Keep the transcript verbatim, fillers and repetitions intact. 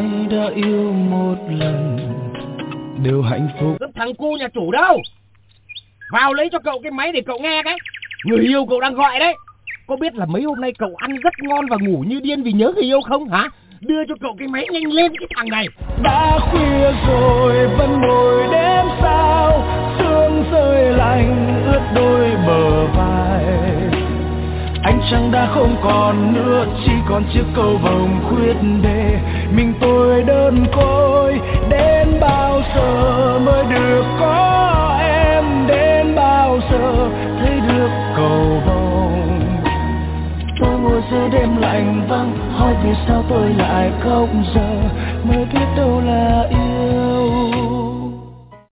ai đã yêu một lần đều hạnh phúc. Thằng cu nhà chủ đâu? Vào lấy cho cậu cái máy để cậu nghe cái. Người yêu cậu đang gọi đấy. Có biết là mấy hôm nay cậu ăn rất ngon và ngủ như điên vì nhớ người yêu không hả? Đưa cho cậu cái máy nhanh lên cái thằng này. Đã khuya rồi vẫn ngồi đêm sao, sương rơi lạnh ướt đôi bờ vai. Ánh trăng đã không còn nữa, chỉ còn chiếc cầu vồng khuyết để mình tôi đơn côi. Đến bao giờ mới được có em, đến bao giờ thấy được cầu vồng. Tôi ngồi giữa đêm lạnh vắng, hỏi vì sao tôi lại khóc giờ, mới biết đâu là yêu.